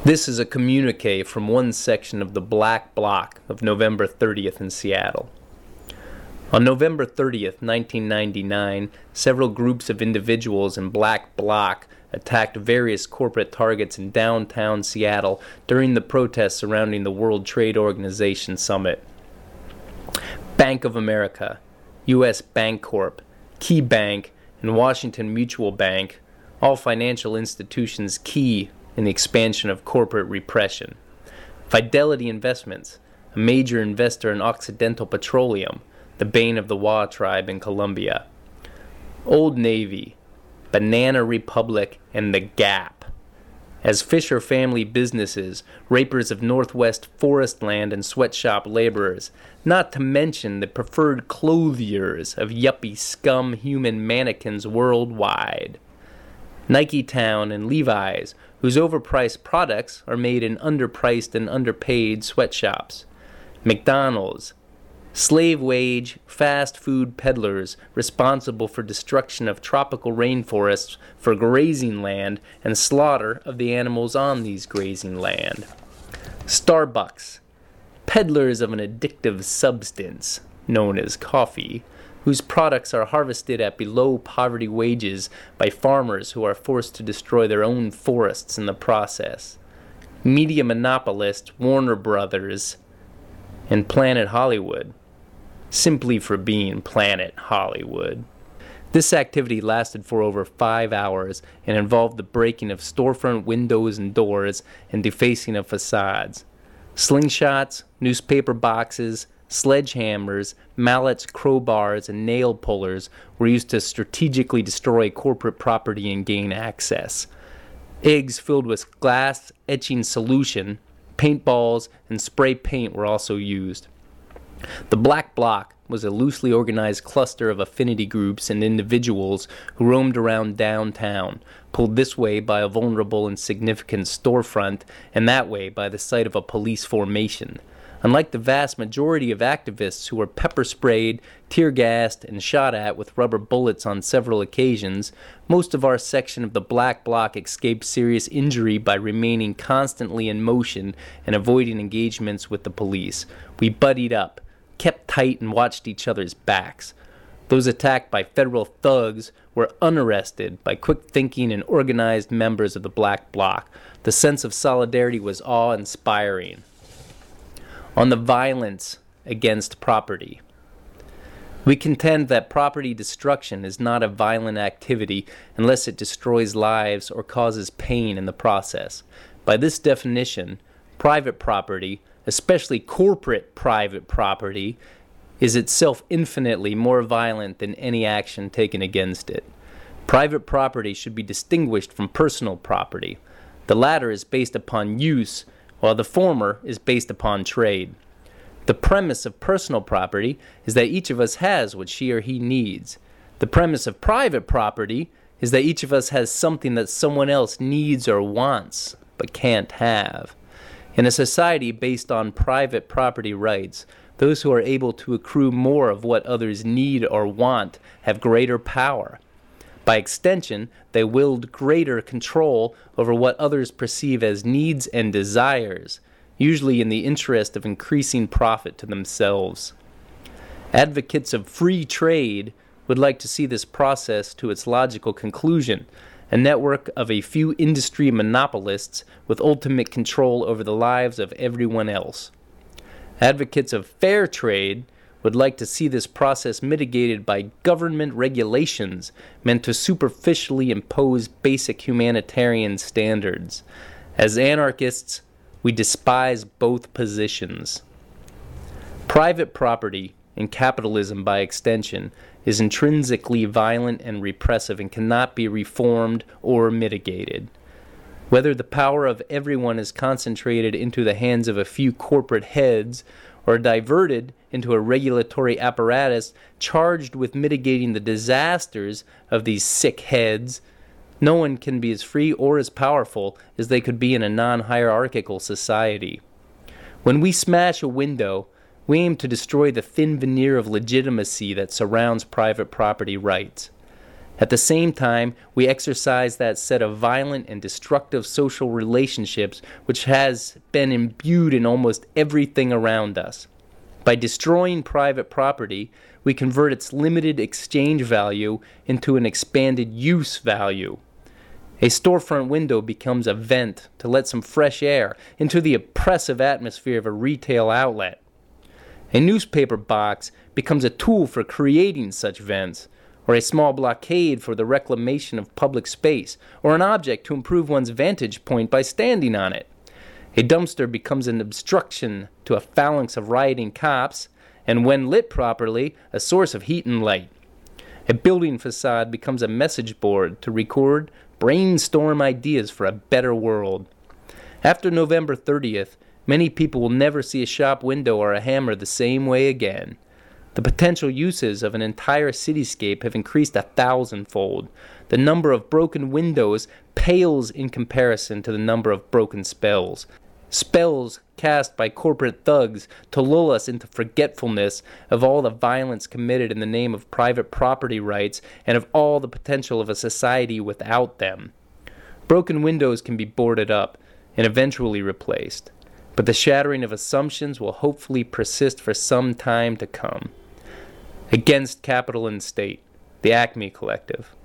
This is a communique from one section of the Black Bloc of November 30th in Seattle. On November 30th, 1999, several groups of individuals in Black Bloc attacked various corporate targets in downtown Seattle during the protests surrounding the World Trade Organization Summit. Bank of America, U.S. Bancorp, Key Bank, and Washington Mutual Bank, all financial institutions key in the expansion of corporate repression. Fidelity Investments, a major investor in Occidental Petroleum, the bane of the Wa tribe in Colombia. Old Navy, Banana Republic, and The Gap. As Fisher family businesses, rapers of Northwest forest land and sweatshop laborers, not to mention the preferred clothiers of yuppie scum human mannequins worldwide. Nike Town and Levi's, whose overpriced products are made in underpriced and underpaid sweatshops. McDonald's, slave wage fast food peddlers responsible for destruction of tropical rainforests for grazing land and slaughter of the animals on these grazing land. Starbucks, peddlers of an addictive substance known as coffee, whose products are harvested at below poverty wages by farmers who are forced to destroy their own forests in the process. Media monopolist Warner Brothers and Planet Hollywood, simply for being Planet Hollywood. This activity lasted for over 5 hours and involved the breaking of storefront windows and doors and defacing of facades. Slingshots, newspaper boxes, sledgehammers, mallets, crowbars, and nail pullers were used to strategically destroy corporate property and gain access. Eggs filled with glass etching solution, paintballs, and spray paint were also used. The Black Bloc was a loosely organized cluster of affinity groups and individuals who roamed around downtown, pulled this way by a vulnerable and significant storefront, and that way by the site of a police formation. Unlike the vast majority of activists who were pepper-sprayed, tear-gassed, and shot at with rubber bullets on several occasions, most of our section of the Black Bloc escaped serious injury by remaining constantly in motion and avoiding engagements with the police. We buddied up, kept tight, and watched each other's backs. Those attacked by federal thugs were unarrested by quick-thinking and organized members of the Black Bloc. The sense of solidarity was awe-inspiring. On the violence against property. We contend that property destruction is not a violent activity unless it destroys lives or causes pain in the process. By this definition, private property, especially corporate private property, is itself infinitely more violent than any action taken against it. Private property should be distinguished from personal property. The latter is based upon use, while the former is based upon trade. The premise of personal property is that each of us has what she or he needs. The premise of private property is that each of us has something that someone else needs or wants, but can't have. In a society based on private property rights, those who are able to accrue more of what others need or want have greater power. By extension, they wield greater control over what others perceive as needs and desires, usually in the interest of increasing profit to themselves. Advocates of free trade would like to see this process to its logical conclusion, a network of a few industry monopolists with ultimate control over the lives of everyone else. Advocates of fair trade would like to see this process mitigated by government regulations meant to superficially impose basic humanitarian standards. As anarchists, we despise both positions. Private property, and capitalism by extension, is intrinsically violent and repressive and cannot be reformed or mitigated. Whether the power of everyone is concentrated into the hands of a few corporate heads or diverted into a regulatory apparatus charged with mitigating the disasters of these sick heads, no one can be as free or as powerful as they could be in a non-hierarchical society. When we smash a window, we aim to destroy the thin veneer of legitimacy that surrounds private property rights. At the same time, we exercise that set of violent and destructive social relationships which has been imbued in almost everything around us. By destroying private property, we convert its limited exchange value into an expanded use value. A storefront window becomes a vent to let some fresh air into the oppressive atmosphere of a retail outlet. A newspaper box becomes a tool for creating such vents, or a small blockade for the reclamation of public space, or an object to improve one's vantage point by standing on it. A dumpster becomes an obstruction to a phalanx of rioting cops, and when lit properly, a source of heat and light. A building facade becomes a message board to record, brainstorm ideas for a better world. After November 30th, many people will never see a shop window or a hammer the same way again. The potential uses of an entire cityscape have increased 1,000-fold. The number of broken windows pales in comparison to the number of broken spells. Spells cast by corporate thugs to lull us into forgetfulness of all the violence committed in the name of private property rights and of all the potential of a society without them. Broken windows can be boarded up and eventually replaced, but the shattering of assumptions will hopefully persist for some time to come. Against Capital and State, the Acme Collective.